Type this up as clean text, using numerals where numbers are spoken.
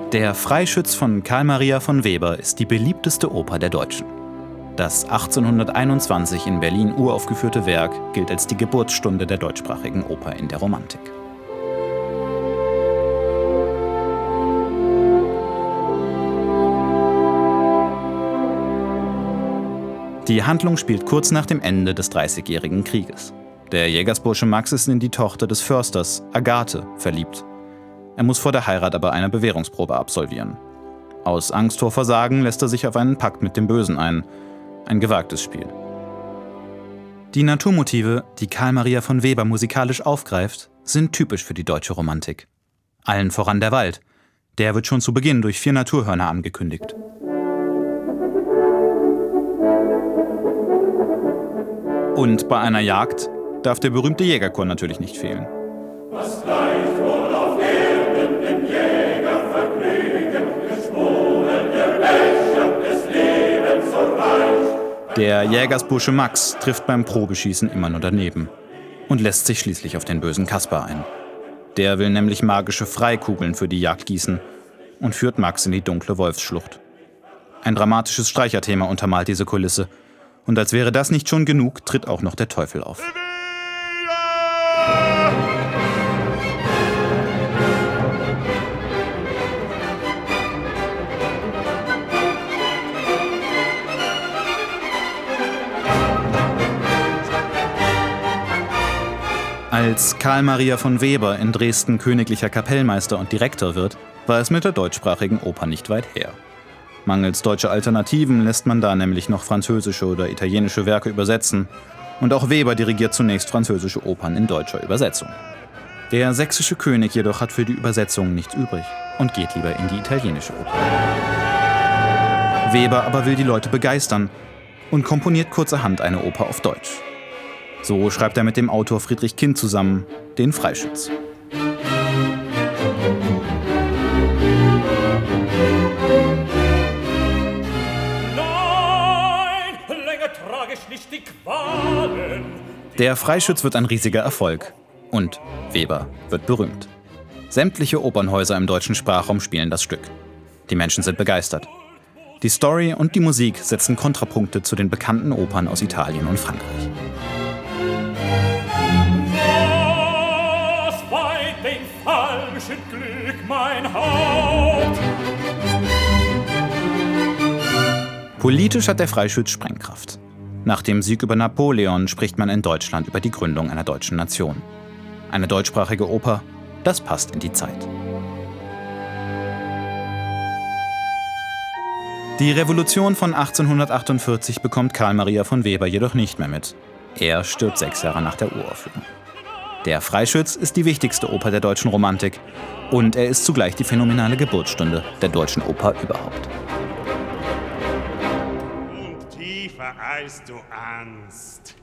Der Freischütz von Carl Maria von Weber ist die beliebteste Oper der Deutschen. Das 1821 in Berlin uraufgeführte Werk gilt als die Geburtsstunde der deutschsprachigen Oper in der Romantik. Die Handlung spielt kurz nach dem Ende des Dreißigjährigen Krieges. Der Jägersbursche Max ist in die Tochter des Försters, Agathe, verliebt. Er muss vor der Heirat aber eine Bewährungsprobe absolvieren. Aus Angst vor Versagen lässt er sich auf einen Pakt mit dem Bösen ein. Ein gewagtes Spiel. Die Naturmotive, die Carl Maria von Weber musikalisch aufgreift, sind typisch für die deutsche Romantik. Allen voran der Wald. Der wird schon zu Beginn durch 4 Naturhörner angekündigt. Und bei einer Jagd darf der berühmte Jägerchor natürlich nicht fehlen. Was gleich wohl auf Erden dem Jäger vergnügen, geschworen der Becher des Lebens so reich. Der Jägersbursche Max trifft beim Probeschießen immer nur daneben und lässt sich schließlich auf den bösen Kaspar ein. Der will nämlich magische Freikugeln für die Jagd gießen und führt Max in die dunkle Wolfsschlucht. Ein dramatisches Streicherthema untermalt diese Kulisse. Und als wäre das nicht schon genug, tritt auch noch der Teufel auf. Als Carl Maria von Weber in Dresden königlicher Kapellmeister und Direktor wird, war es mit der deutschsprachigen Oper nicht weit her. Mangels deutscher Alternativen lässt man da nämlich noch französische oder italienische Werke übersetzen. Und auch Weber dirigiert zunächst französische Opern in deutscher Übersetzung. Der sächsische König jedoch hat für die Übersetzung nichts übrig und geht lieber in die italienische Oper. Weber aber will die Leute begeistern und komponiert kurzerhand eine Oper auf Deutsch. So schreibt er mit dem Autor Friedrich Kind zusammen den Freischütz. Der Freischütz wird ein riesiger Erfolg und Weber wird berühmt. Sämtliche Opernhäuser im deutschen Sprachraum spielen das Stück. Die Menschen sind begeistert. Die Story und die Musik setzen Kontrapunkte zu den bekannten Opern aus Italien und Frankreich. Was bei dem falschen Glück mein Haupt? Politisch hat der Freischütz Sprengkraft. Nach dem Sieg über Napoleon spricht man in Deutschland über die Gründung einer deutschen Nation. Eine deutschsprachige Oper, das passt in die Zeit. Die Revolution von 1848 bekommt Carl Maria von Weber jedoch nicht mehr mit. Er stirbt 6 Jahre nach der Uraufführung. Der Freischütz ist die wichtigste Oper der deutschen Romantik und er ist zugleich die phänomenale Geburtsstunde der deutschen Oper überhaupt. Tiefer als du ahnst.